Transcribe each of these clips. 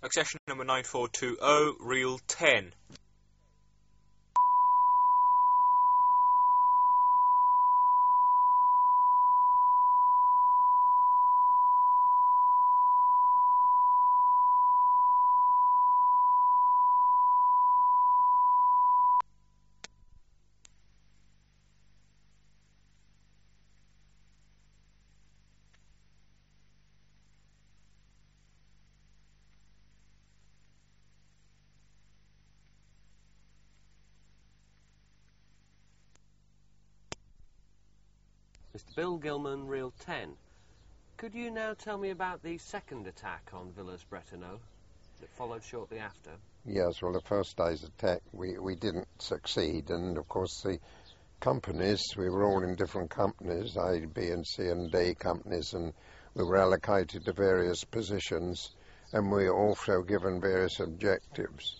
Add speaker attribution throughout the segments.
Speaker 1: Accession number 9420, reel 10.
Speaker 2: Mr. Bill Gilman, reel 10. Could you now tell me about the second attack on Villers-Bretonneux that followed shortly after?
Speaker 3: Yes, well, the first day's attack, we didn't succeed, and of course the companies, we were all in different companies, A, B and C and D companies, and we were allocated to various positions, and we were also given various objectives.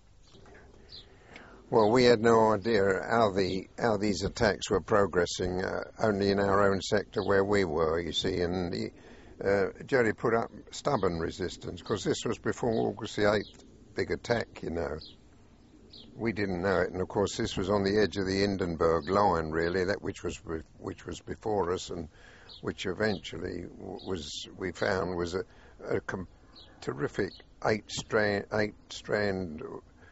Speaker 3: Well, we had no idea how these attacks were progressing, only in our own sector where we were, you see, and Jerry put up stubborn resistance, because this was before August the 8th big attack, you know. We didn't know it, and of course this was on the edge of the Hindenburg line, really, which was before us, and which eventually we found was a terrific eight-strand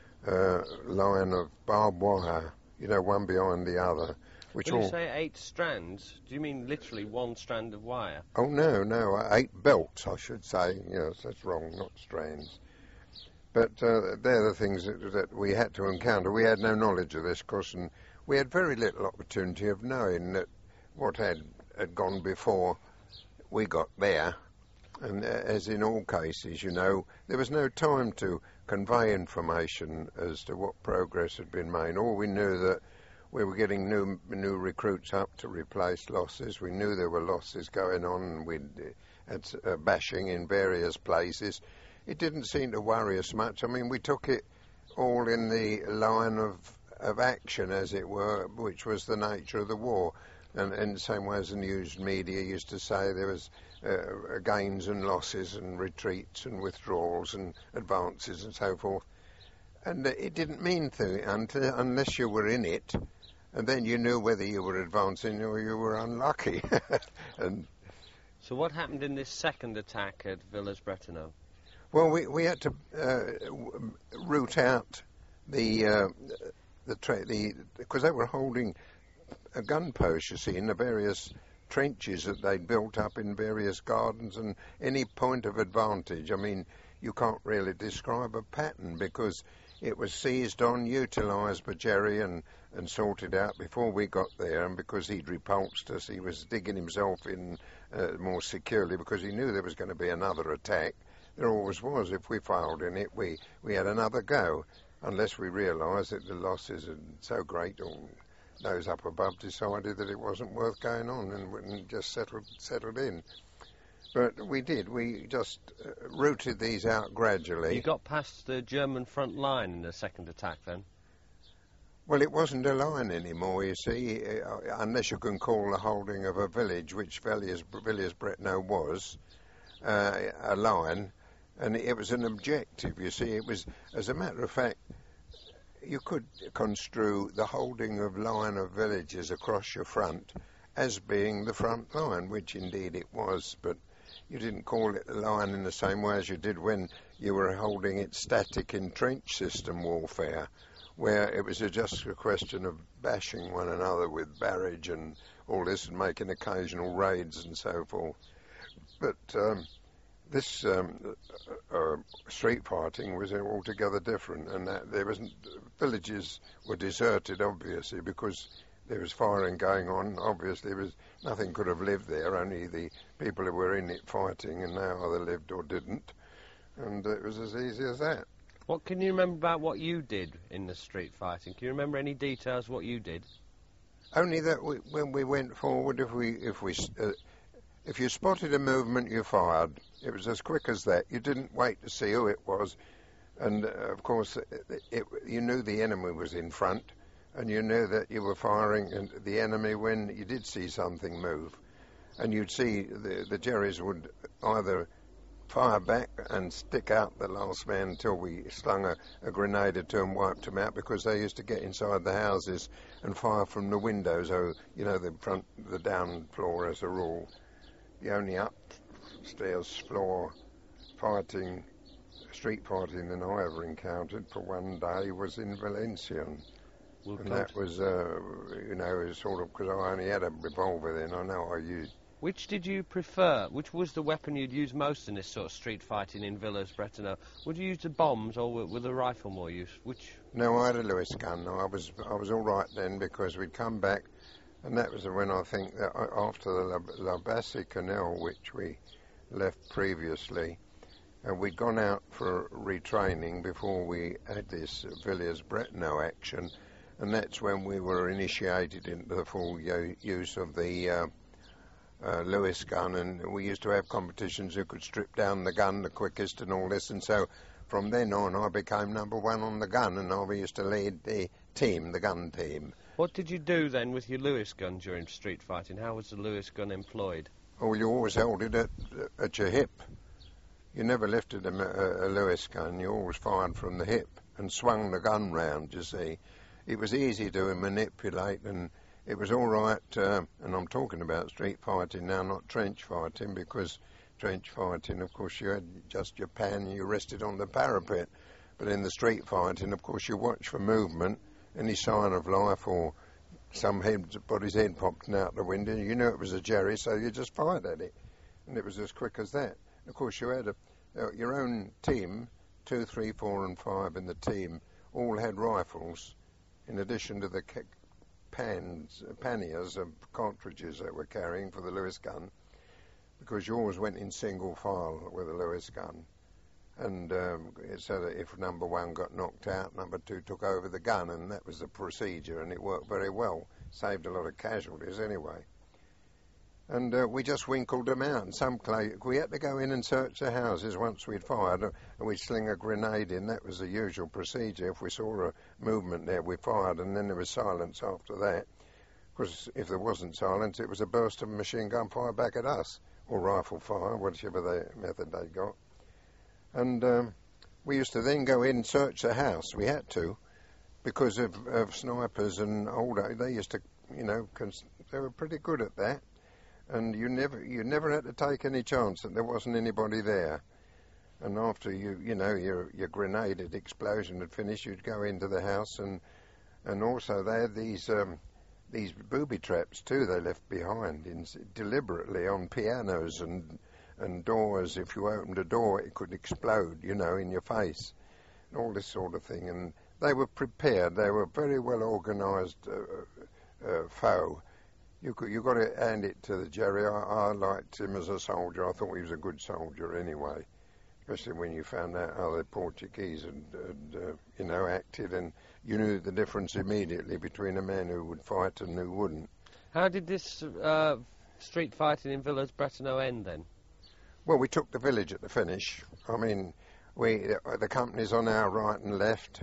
Speaker 3: line of barbed wire, you know, one behind the other.
Speaker 2: When you say 8 strands, do you mean literally one strand of wire?
Speaker 3: Oh, no, 8 belts, I should say. Yes, that's wrong, not strands. But they're the things that we had to encounter. We had no knowledge of this, of course, and we had very little opportunity of knowing that what had gone before we got there. And as in all cases, you know, there was no time to convey information as to what progress had been made. All we knew that we were getting new recruits up to replace losses. We knew there were losses going on, and we had bashing in various places. It didn't seem to worry us much. I mean, we took it all in the line of action, as it were, which was the nature of the war. And in the same way as the news media used to say, there was gains and losses and retreats and withdrawals and advances and so forth. And it didn't mean to unless you were in it, and then you knew whether you were advancing or you were unlucky. And
Speaker 2: so what happened in this second attack at Villers-Bretonneux?
Speaker 3: Well, we had to root out because they were holding a gun post, you see, in the various trenches that they'd built up in various gardens, and any point of advantage. I mean, you can't really describe a pattern because it was seized on, utilised by Jerry and sorted out before we got there, and because he'd repulsed us, he was digging himself in more securely because he knew there was going to be another attack. There always was. If we failed in it, we had another go, unless we realised that the losses are so great, or those up above decided that it wasn't worth going on and just settled in. But we did. We just rooted these out gradually.
Speaker 2: You got past the German front line in the second attack, then?
Speaker 3: Well, it wasn't a line anymore, you see, unless you can call the holding of a village, which Villers-Bretonneux was, a line. And it was an objective, you see. It was, as a matter of fact, you could construe the holding of line of villages across your front as being the front line, which indeed it was, but you didn't call it a line in the same way as you did when you were holding it static in trench system warfare, where it was just a question of bashing one another with barrage and all this and making occasional raids and so forth. But this street fighting was altogether different, and that villages were deserted, obviously, because there was firing going on. Obviously, nothing could have lived there, only the people who were in it fighting, and now either lived or didn't, and it was as easy as that.
Speaker 2: What can you remember about what you did in the street fighting? Can you remember any details what you did?
Speaker 3: Only that when we went forward, if you spotted a movement, you fired. It was as quick as that. You didn't wait to see who it was. And, of course, you knew the enemy was in front, and you knew that you were firing at the enemy when you did see something move. And you'd see the Jerrys would either fire back and stick out the last man until we slung a grenade or two and wiped them out, because they used to get inside the houses and fire from the windows. Oh, you know, the down floor as a rule. The only upstairs floor street fighting that I ever encountered for one day was in Valenciennes. And that was, you know, sort of, because I only had a revolver then. I know I used.
Speaker 2: Which did you prefer? Which was the weapon you'd use most in this sort of street fighting in Villers-Bretonneux? Would you use the bombs, or were the rifle more used? Which?
Speaker 3: No, I had a Lewis gun. I was all right then, because we'd come back, and that was when I think that after the La Bassée Canal, which we left previously, and we'd gone out for retraining before we had this Villers-Bretonneux action, and that's when we were initiated into the full use of the Lewis gun, and we used to have competitions who could strip down the gun the quickest and all this, and so from then on I became number one on the gun, and I used to lead the team, the gun team.
Speaker 2: What did you do then with your Lewis gun during street fighting? How was the Lewis gun employed?
Speaker 3: Oh, you always held it at your hip. You never lifted a Lewis gun, you always fired from the hip and swung the gun round, you see. It was easy to manipulate, and it was all right, and I'm talking about street fighting now, not trench fighting, because trench fighting, of course, you had just your pan and you rested on the parapet. But in the street fighting, of course, you watch for movement, any sign of life, or somebody's head popped out the window. You knew it was a Jerry, so you just fired at it, and it was as quick as that. Of course, you had your own team, 2, 3, 4 and 5 in the team, all had rifles, in addition to the panniers of cartridges that we're carrying for the Lewis gun, because you always went in single file with a Lewis gun, and so that if number one got knocked out, number two took over the gun, and that was the procedure, and it worked very well. Saved a lot of casualties anyway. And we just winkled them out. And we had to go in and search the houses once we'd fired, and we'd sling a grenade in. That was the usual procedure. If we saw a movement there, we fired, and then there was silence after that. Because if there wasn't silence, it was a burst of machine gun fire back at us, or rifle fire, whichever method they got. And we used to then go in and search the house. We had to, because of snipers and older. They used to, you know, they were pretty good at that. And you never had to take any chance that there wasn't anybody there. And after your grenade explosion had finished, you'd go into the house, and also they had these booby traps too. They left behind deliberately on pianos and doors. If you opened a door, it could explode, you know, in your face, and all this sort of thing. And they were prepared. They were very well organised foe. You got to hand it to the Jerry. I liked him as a soldier. I thought he was a good soldier anyway, especially when you found out how the Portuguese had acted, and you knew the difference immediately between a man who would fight and who wouldn't.
Speaker 2: How did this street fighting in Villers-Bretonneux end then?
Speaker 3: Well, we took the village at the finish. I mean, the companies on our right and left.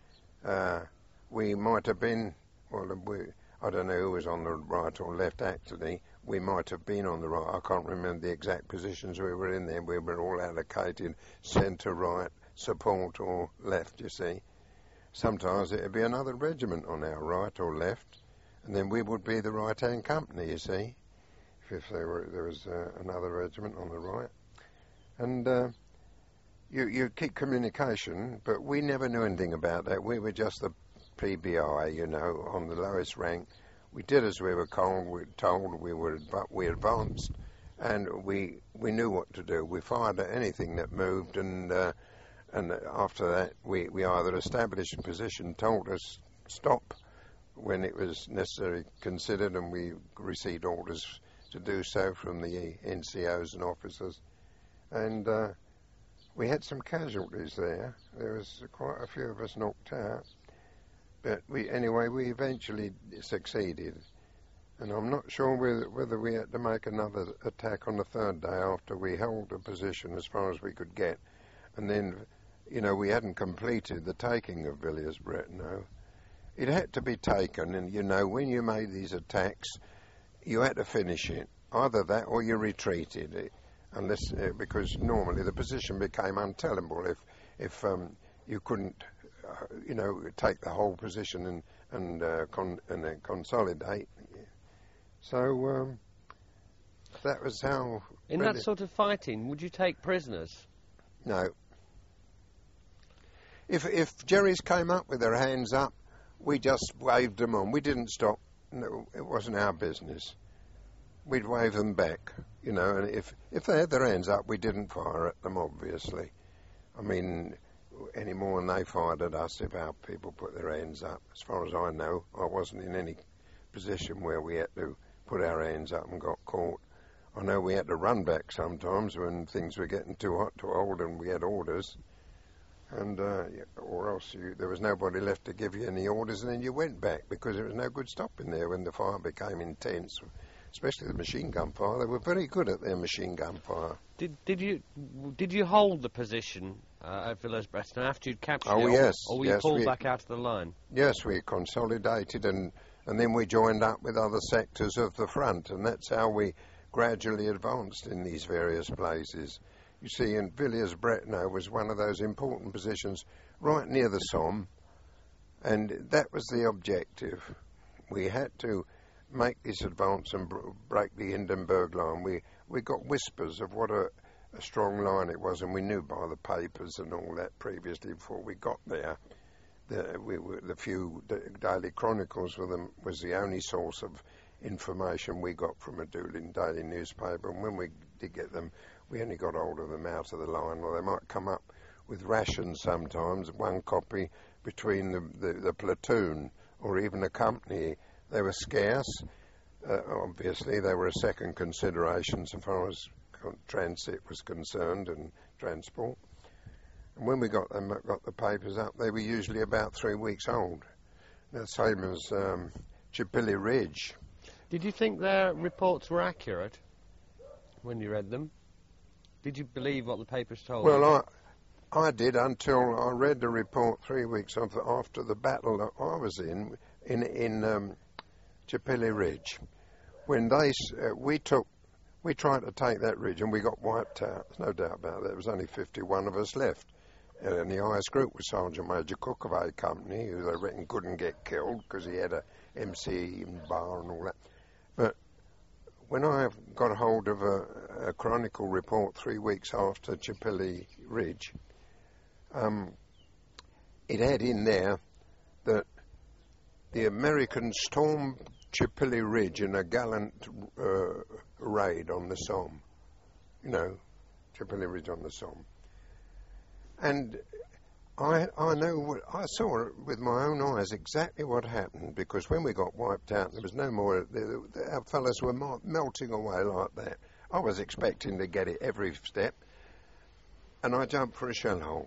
Speaker 3: We might have been, I don't know who was on the right or left, actually. We might have been on the right. I can't remember the exact positions we were in there. We were all allocated centre, right, support, or left, you see. Sometimes it would be another regiment on our right or left, and then we would be the right-hand company, you see, if there was another regiment on the right. And you keep communication, but we never knew anything about that. We were just the PBI, you know, on the lowest rank. We did as we were told. We advanced, and we knew what to do. We fired at anything that moved, and after that we either established a position, told us stop when it was necessary considered, and we received orders to do so from the NCOs and officers. And we had some casualties there. There was quite a few of us knocked out. But we eventually succeeded. And I'm not sure whether we had to make another attack on the third day after we held the position as far as we could get. And then, you know, we hadn't completed the taking of Villers-Bretonneux. It had to be taken, and, you know, when you made these attacks, you had to finish it. Either that or you retreated. unless because normally the position became untenable if you couldn't, take the whole position and then consolidate. So that was how.
Speaker 2: In that sort of fighting, would you take prisoners?
Speaker 3: No. If Jerry's came up with their hands up, we just waved them on. We didn't stop. No, it wasn't our business. We'd wave them back, and if they had their hands up, we didn't fire at them, obviously. I mean, any more than they fired at us if our people put their hands up. As far as I know, I wasn't in any position where we had to put our hands up and got caught. I know we had to run back sometimes when things were getting too hot to hold and we had orders. And or else there was nobody left to give you any orders, and then you went back because there was no good stopping there when the fire became intense, especially the machine gun fire. They were very good at their machine gun fire.
Speaker 2: Did you hold the position at Villers-Bretonneux after you'd captured it?
Speaker 3: Yes.
Speaker 2: Or were you pulled back out of the line?
Speaker 3: Yes, we consolidated and then we joined up with other sectors of the front, and that's how we gradually advanced in these various places. You see, in Villers-Bretonneux was one of those important positions right near the Somme, and that was the objective. We had to make this advance and break the Hindenburg line. We got whispers of what a strong line it was, and we knew by the papers and all that previously before we got there. The few daily chronicles was the only source of information we got from a Doolin daily newspaper, and when we did get them, we only got hold of them out of the line, or they might come up with rations sometimes, one copy between the platoon or even a company. They were scarce. Obviously, they were a second consideration so far as transit was concerned and transport. And when we got the papers up, they were usually about 3 weeks old. The same as Chipilly Ridge.
Speaker 2: Did you think their reports were accurate when you read them? Did you believe what the papers told you?
Speaker 3: Well, I did until I read the report 3 weeks after the battle that I was in Chipilly Ridge. When we tried to take that ridge and we got wiped out. There's no doubt about that. There was only 51 of us left. And the highest group was Sergeant Major Cook of A Company, who they reckon couldn't get killed because he had a MC bar and all that. But when I got a hold of a Chronicle report 3 weeks after Chipilly Ridge, it had in there that the Americans stormed Chipilly Ridge in a gallant raid on the Somme. Chipilly Ridge on the Somme. And I saw with my own eyes exactly what happened, because when we got wiped out, there was no more. Our fellows were melting away like that. I was expecting to get it every step, and I jumped for a shell hole.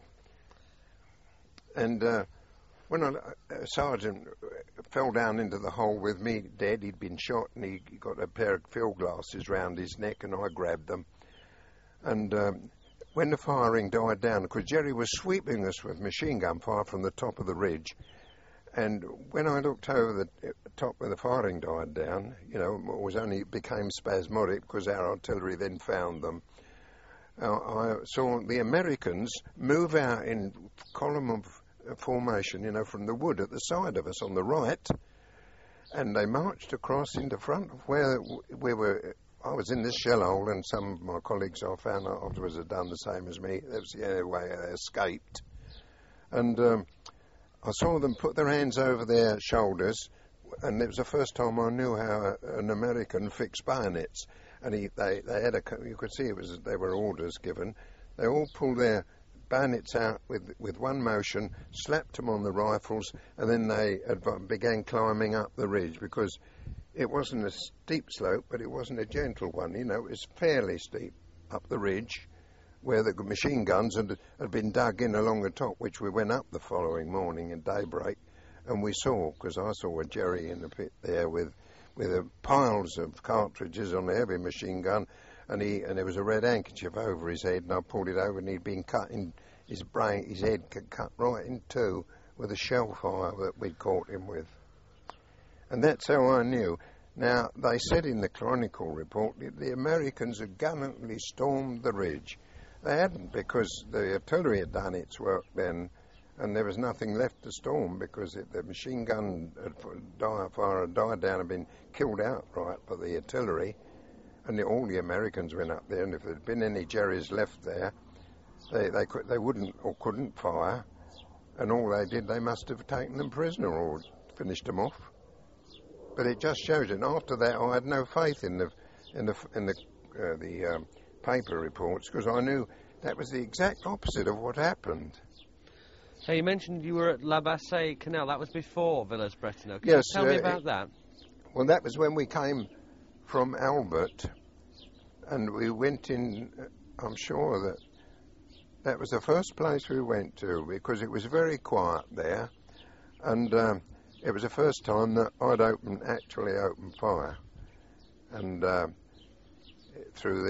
Speaker 3: And when a sergeant fell down into the hole with me dead, he'd been shot, and he got a pair of field glasses round his neck, and I grabbed them. And when the firing died down, because Jerry was sweeping us with machine gun fire from the top of the ridge, and when I looked over the top where the firing died down, it became spasmodic because our artillery then found them. I saw the Americans move out in column of formation, from the wood at the side of us on the right, and they marched across into front of where we were. I was in this shell hole, and some of my colleagues I found out afterwards had done the same as me. That was the only way they escaped. And I saw them put their hands over their shoulders, and it was the first time I knew how an American fixed bayonets. And they had you could see they were orders given. They all pulled their bayonets out with one motion, slapped them on the rifles, and then they began climbing up the ridge, because it wasn't a steep slope, but it wasn't a gentle one. It was fairly steep up the ridge, where the machine guns had been dug in along the top, which we went up the following morning at daybreak, and we saw, because I saw a Jerry in the pit there with piles of cartridges on a heavy machine gun, and there was a red handkerchief over his head, and I pulled it over, and he'd been cut in his head cut right in two with a shell fire that we'd caught him with. And that's how I knew. Now, they said in the Chronicle report that the Americans had gallantly stormed the ridge. They hadn't, because the artillery had done its work then, and there was nothing left to storm because the machine gun fire had died down and been killed outright by the artillery, and all the Americans went up there, and if there had been any Jerrys left there, they wouldn't or couldn't fire, and all they did, they must have taken them prisoner or finished them off. But it just shows it. And after that, I had no faith in the paper reports, because I knew that was the exact opposite of what happened.
Speaker 2: So you mentioned you were at La Bassée Canal. That was before Villers-Bretonneux. Can
Speaker 3: Yes,
Speaker 2: you tell me about that?
Speaker 3: Well, that was when we came from Albert, and we went in. I'm sure that was the first place we went to, because it was very quiet there, and it was the first time that I'd actually opened fire, and through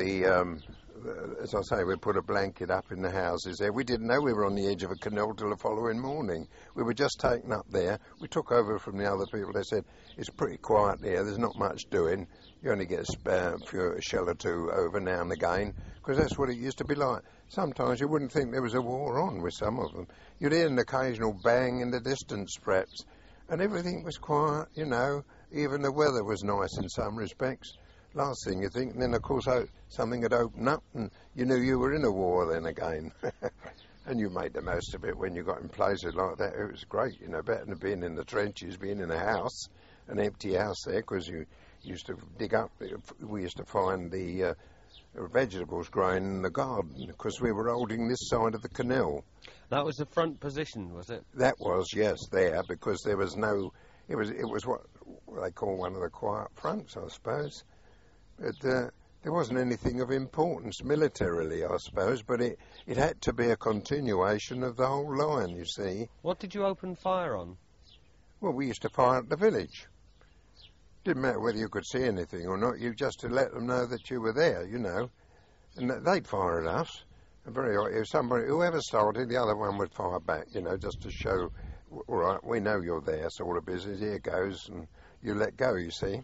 Speaker 3: as I say, we put a blanket up in the houses there. We didn't know we were on the edge of a canal till the following morning. We were just taken up there. We took over from the other people. They said, it's pretty quiet there, there's not much doing. You only get a shell or two over now and again, because that's what it used to be like. Sometimes you wouldn't think there was a war on with some of them. You'd hear an occasional bang in the distance, perhaps, and everything was quiet, you know. Even the weather was nice in some respects. Last thing you think, and then of course something had opened up and you knew you were in a war then again. And you made the most of it when you got in places like that. It was great, you know, better than being in the trenches, being in a house, an empty house there, because you used to dig up, we used to find the vegetables growing in the garden, because we were holding this side of the canal.
Speaker 2: That was the front position, was it?
Speaker 3: That was, yes, there, because there was no, it was what they call one of the quiet fronts, I suppose. But there wasn't anything of importance militarily, I suppose, but it had to be a continuation of the whole line, you see.
Speaker 2: What did you open fire on?
Speaker 3: Well, we used to fire at the village. Didn't matter whether you could see anything or not, you just to let them know that you were there, you know. And they'd fire at us. And whoever started, the other one would fire back, you know, just to show, all right, we know you're there, sort of business, here goes, and you let go, you see.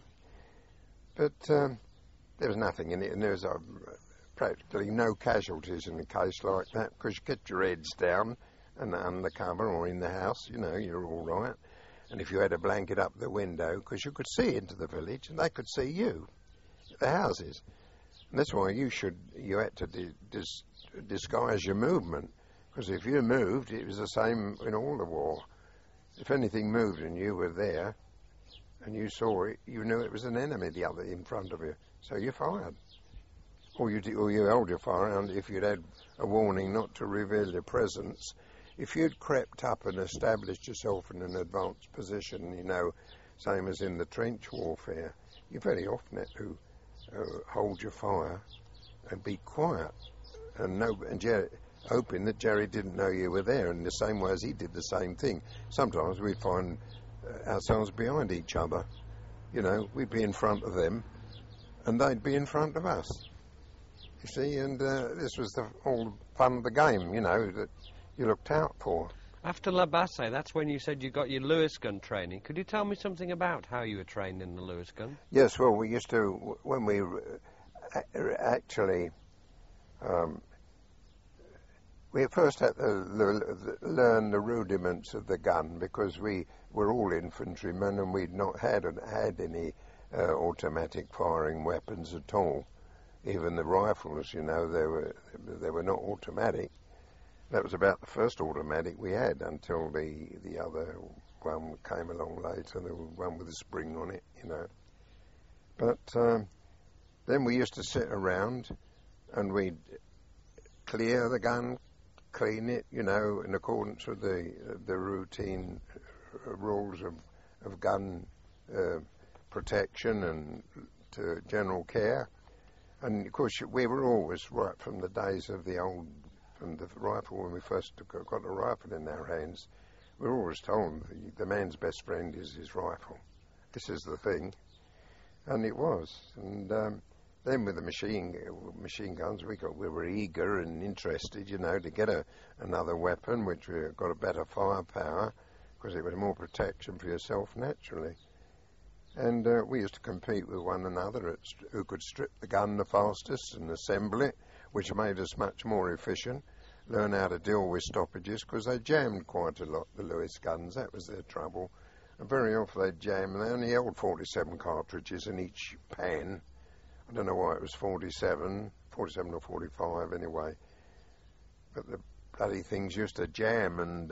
Speaker 3: But there was nothing in it, and there was practically no casualties in a case like that, because you get your heads down and under cover or in the house, you know, you're all right. And if you had a blanket up the window, because you could see into the village and they could see you, the houses. And that's why you had to disguise your movement, because if you moved, it was the same in all the war. If anything moved and you were there and you saw it, you knew it was an enemy, the other in front of you. So you fired. Or you held your fire, and if you'd had a warning not to reveal your presence, if you'd crept up and established yourself in an advanced position, you know, same as in the trench warfare, you very often had to hold your fire and be quiet, and hoping that Jerry didn't know you were there, in the same way as he did the same thing. Sometimes we'd find ourselves behind each other. You know, we'd be in front of them, and they'd be in front of us. You see, and this was the whole fun of the game, you know, that you looked out for.
Speaker 2: After La Bassée, that's when you said you got your Lewis gun training. Could you tell me something about how you were trained in the Lewis gun?
Speaker 3: Yes, well, we used to, when we actually, we first had to learn the rudiments of the gun, because we were all infantrymen and we'd not had any automatic firing weapons at all. Even the rifles, you know, they were not automatic. That was about the first automatic we had until the other one came along later, the one with the spring on it, you know. But then we used to sit around and we'd clear the gun, clean it, you know, in accordance with the routine rules of gun protection and to general care. And of course we were always, right from the days of the rifle, when we first got the rifle in our hands, we were always told the man's best friend is his rifle. This is the thing. And it was. And then with the machine guns, we were eager and interested, you know, to get another weapon which got a better firepower, because it was more protection for yourself naturally. And we used to compete with one another at who could strip the gun the fastest and assemble it, which made us much more efficient. Learn how to deal with stoppages, because they jammed quite a lot, the Lewis guns. That was their trouble. And very often they'd jam, and they only held 47 cartridges in each pan. I don't know why it was 47 or 45 anyway. But the bloody things used to jam, and,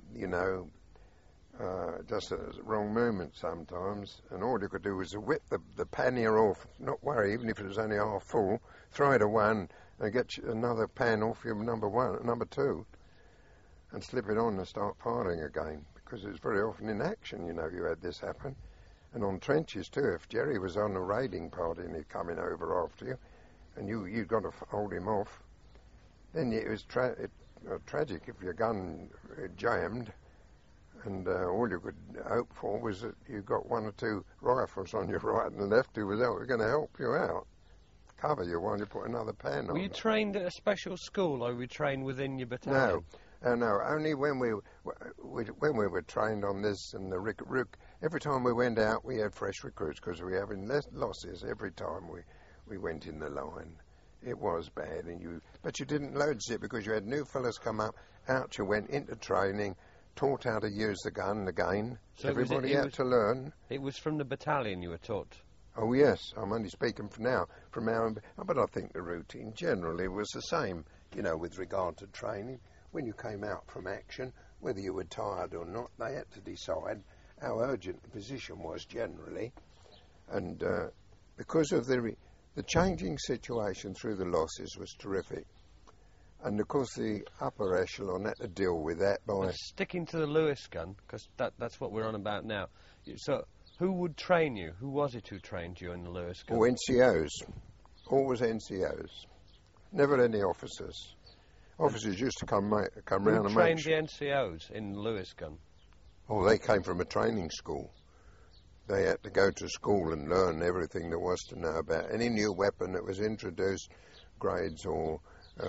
Speaker 3: just at the wrong moment sometimes. And all you could do was whip the pannier off, not worry, even if it was only half full, throw it away and get another pan off your number two, and slip it on and start firing again. Because it was very often in action, you had this happen. And on trenches too, if Jerry was on a raiding party and he'd coming over after you, and you'd got to hold him off, then it was tragic if your gun jammed, and all you could hope for was that you got one or two rifles on your right and left who were going to help you out, cover you while you put another pan on.
Speaker 2: Were you trained at a special school, or were you trained within your battalion?
Speaker 3: No, only when we were trained on this and the Rook. Every time we went out, we had fresh recruits, because we were having less losses every time we went in the line. It was bad, but you didn't load it, because you had new fellas come up, out you went into training, taught how to use the gun again. So everybody had to learn.
Speaker 2: It was from the battalion you were taught?
Speaker 3: Oh yes, I'm only speaking from our own, but I think the routine generally was the same, with regard to training. When you came out from action, whether you were tired or not, they had to decide how urgent the position was generally. And because of the changing situation through the losses was terrific. And of course the upper echelon had to deal with that by...
Speaker 2: But sticking to the Lewis gun, because that's what we're on about now. So who would train you? Who was it who trained you in the Lewis gun?
Speaker 3: Oh, NCOs. Always NCOs. Never any officers. Officers used to come round and make...
Speaker 2: Who trained the NCOs in the Lewis gun?
Speaker 3: Oh, they came from a training school. They had to go to school and learn everything there was to know about any new weapon that was introduced, grades or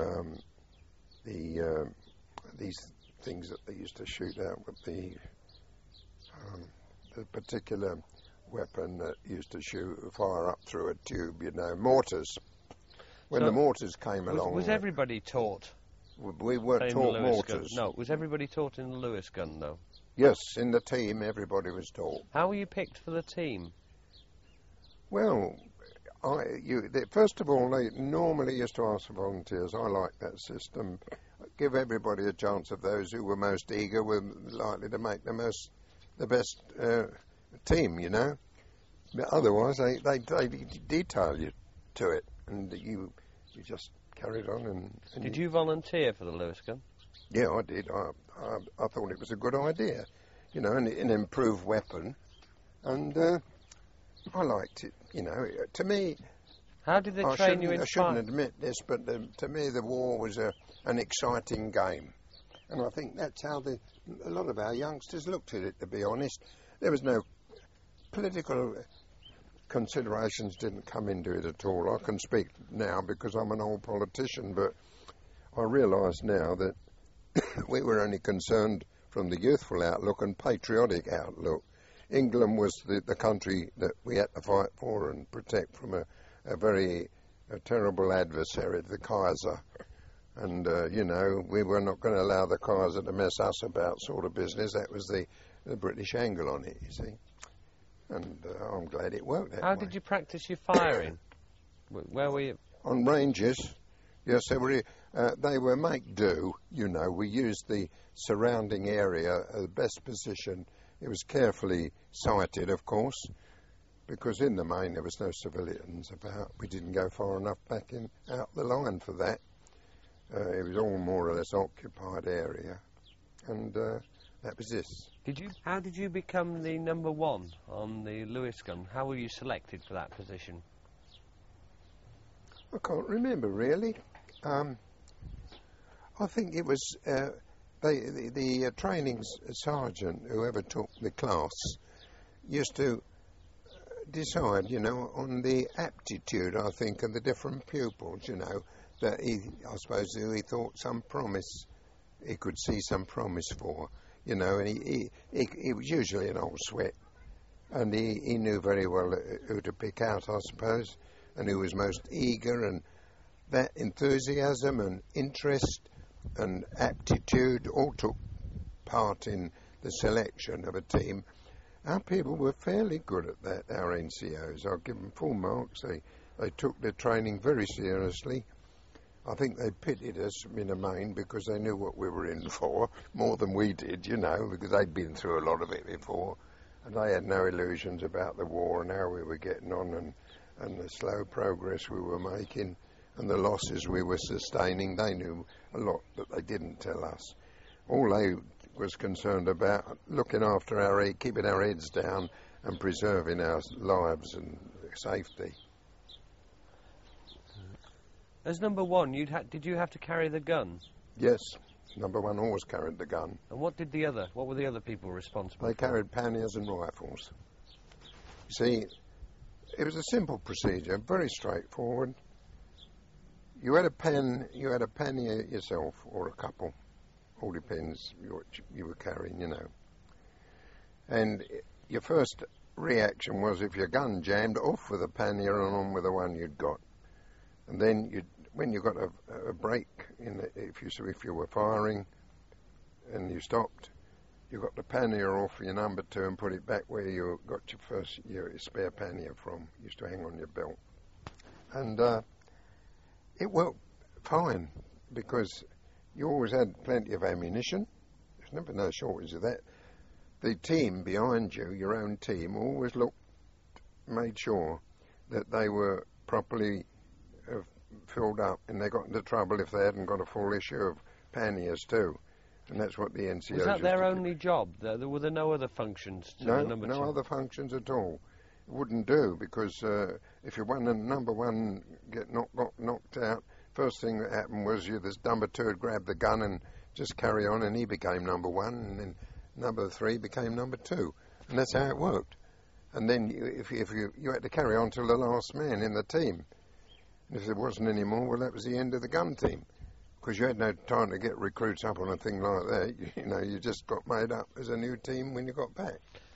Speaker 3: these things that they used to shoot out with the particular weapon that used to fire up through a tube, mortars. When the mortars came along...
Speaker 2: Was everybody taught?
Speaker 3: We weren't taught mortars.
Speaker 2: No, was everybody taught in the Lewis gun, though?
Speaker 3: Yes, in the team, everybody was taught.
Speaker 2: How were you picked for the team?
Speaker 3: Well, first of all, they normally used to ask for volunteers. I like that system. Give everybody a chance of those who were most eager were likely to make the best team, But otherwise, they detail you to it, and you just carried on. And
Speaker 2: did you volunteer for the Lewis gun?
Speaker 3: Yeah, I did. I thought it was a good idea, an improved weapon, and I liked it. To me,
Speaker 2: how did they train you in?
Speaker 3: I shouldn't admit this, but to me, the war was an exciting game, and I think that's how a lot of our youngsters looked at it. To be honest, there was no political considerations didn't come into it at all. I can speak now because I'm an old politician, but I realise now that we were only concerned from the youthful outlook and patriotic outlook. England was the country that we had to fight for and protect from a very terrible adversary, the Kaiser. And, we were not going to allow the Kaiser to mess us about sort of business. That was the British angle on it, you see. And I'm glad it worked that way.
Speaker 2: How did you practice your firing? Where were you?
Speaker 3: On ranges. Yes, they were make do, We used the surrounding area, the best position. It was carefully sighted, of course, because in the main there was no civilians about. We didn't go far enough back out the line for that. It was all more or less occupied area, and that was this.
Speaker 2: How did you become the number one on the Lewis gun? How were you selected for that position?
Speaker 3: I can't remember really. I think it was the training sergeant, whoever took the class, used to decide, on the aptitude, I think, of the different pupils, that I suppose he thought some promise, he could see some promise for, and he was usually an old sweat, And he knew very well who to pick out, I suppose, and who was most eager, and that enthusiasm and interest and aptitude all took part in the selection of a team. Our people were fairly good at that, our NCOs. I'll give them full marks. They took their training very seriously. I think they pitied us in the main because they knew what we were in for, more than we did, you know, because they'd been through a lot of it before. And they had no illusions about the war and how we were getting on and the slow progress we were making and the losses we were sustaining. They knew a lot that they didn't tell us. All they was concerned about looking after keeping our heads down and preserving our lives and safety.
Speaker 2: As number one, did you have to carry the gun?
Speaker 3: Yes, number one always carried the gun.
Speaker 2: And what were the other people responsible
Speaker 3: They
Speaker 2: for?
Speaker 3: carried panniers and rifles. See, it was a simple procedure, very straightforward. You had a pannier yourself, or a couple. All depends what you were carrying, you know. And your first reaction was, if your gun jammed, off with a pannier and on with the one you'd got. And then when you got a break if you were firing and you stopped, you got the pannier off your number two and put it back where you got your spare pannier from. Used to hang on your belt, and it worked fine because you always had plenty of ammunition. There's never no shortage of that. The team behind you, your own team, always made sure that they were properly filled up, and they got into trouble if they hadn't got a full issue of panniers too. And that's what the NCOs
Speaker 2: Was that their only job? Were there no other functions to the number two?
Speaker 3: No other functions at all. It wouldn't do, because if you won and number one got knocked out, first thing that happened was this number two would grab the gun and just carry on, and he became number one, and then number three became number two, and that's how it worked. And then if you had to carry on till the last man in the team. And if there wasn't any more, well, that was the end of the gun team, because you had no time to get recruits up on a thing like that. You just got made up as a new team when you got back.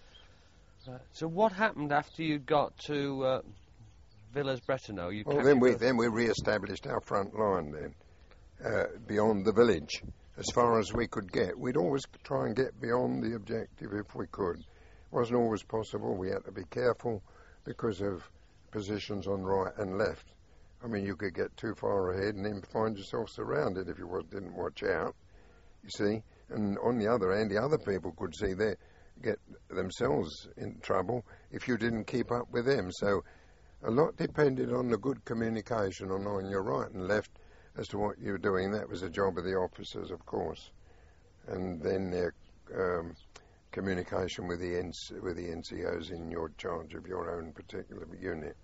Speaker 2: So what happened after you got to Villers-Bretonneux?
Speaker 3: Then we re-established our front line then, beyond the village, as far as we could get. We'd always try and get beyond the objective if we could. It wasn't always possible. We had to be careful because of positions on right and left. I mean, you could get too far ahead and then find yourself surrounded if you didn't watch out, you see. And on the other hand, the other people could get themselves in trouble if you didn't keep up with them. So a lot depended on the good communication on your right and left as to what you were doing. That was the job of the officers, of course. And then their communication with the NCOs in your charge of your own particular unit.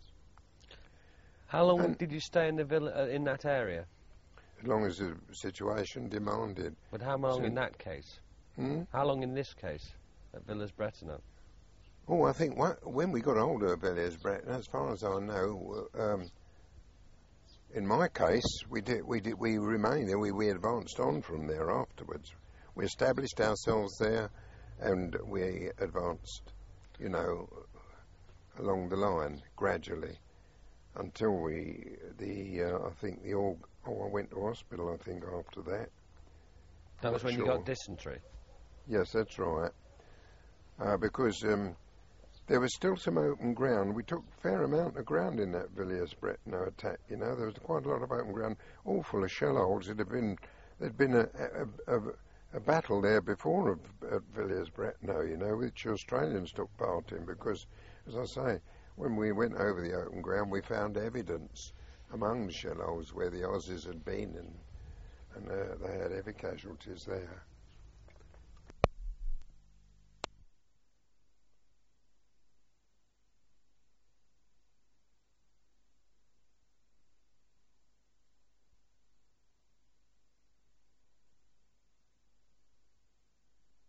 Speaker 2: How long did you stay in in that area?
Speaker 3: As long as the situation demanded.
Speaker 2: But how long in that case? How long in this case at Villers-Bretonneux?
Speaker 3: Oh, I think when we got older at Villers-Bretonneux, as far as I know, in my case, we remained there. We advanced on from there afterwards. We established ourselves there, and we advanced, along the line gradually. Until I went to hospital, I think, after that.
Speaker 2: That was when you got dysentery?
Speaker 3: Yes, that's right. Because there was still some open ground. We took a fair amount of ground in that Villers-Bretonneux attack, There was quite a lot of open ground, all full of shell holes. There'd been a battle there before at Villers-Bretonneux, which Australians took part in, because, as I say, when we went over the open ground, we found evidence among the shell holes where the Aussies had been, and they had heavy casualties there.